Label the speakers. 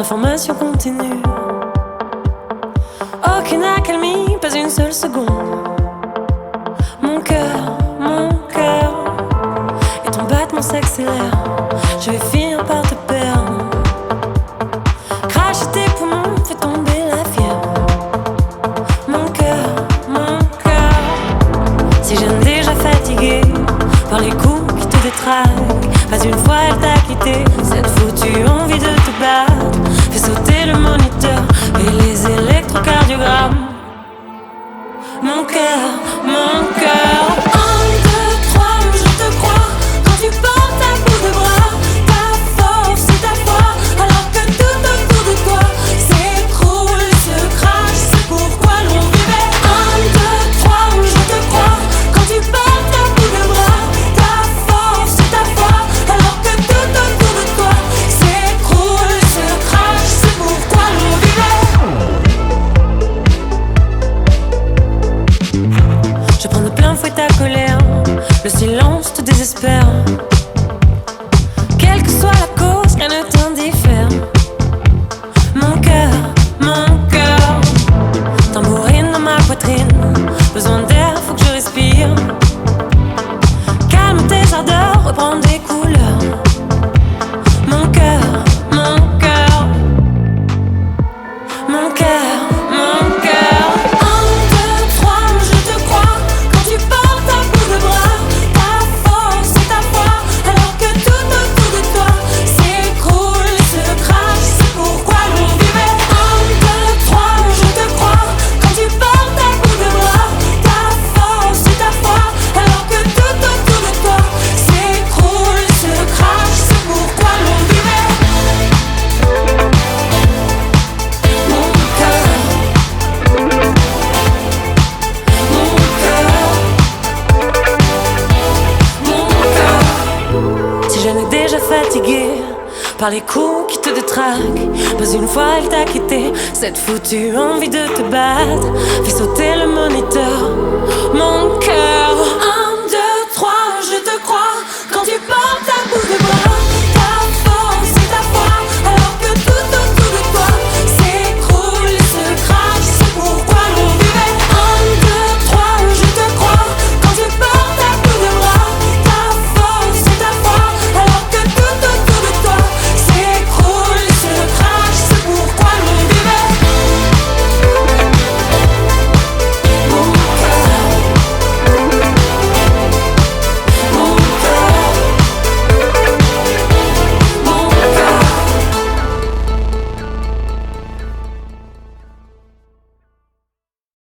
Speaker 1: l'information continue. Aucune accalmie, pas une seule seconde. Mon cœur, et ton battement s'accélère. Je vais finir par te perdre. Cracher tes poumons, fais tomber la fièvre. Mon cœur, si je n'ai déjà fatigué par les coups qui te détraquent. Pas une fois elle t'a quitté, cette foutue envie de te battre. Fais sauter le moniteur et les électrocardiogrammes. Mon cœur, 1, 2, 3, je te crois. Quand tu portes à bout de bras, ta force et ta foi, alors que tout autour de toi s'écroule, se crache, c'est pourquoi l'on vivait. 1, 2, 3, je te crois. Quand tu portes à bout de bras, ta force et ta foi, alors que tout autour de toi s'écroule, se crache, c'est pourquoi l'on vivait. Je prends de plein fouet ta colère, le silence te désespère. Quelle que soit la cause, rien ne t'indiffère. Mon cœur, tambourine dans ma poitrine. Besoin d'air, faut que je respire. Calme tes ardeurs, reprends des couleurs. Mon cœur, 1, 2, 3, je te crois. Quand tu portes à bout de bras, ta force et ta foi, alors que tout autour de toi s'écroule, se crache, c'est pourquoi l'on vivait. 1, 2, 3, je te crois. Quand tu portes à bout de bras, ta force et ta foi, alors que tout autour de toi s'écroule, se crache, c'est pourquoi l'on vivait. Mon cœur, si je n'ai déjà fatigué par les coups qui te détraquent, pas une fois elle t'a quitté, cette foutue envie de te battre. Fais sauter le moniteur, mon cœur.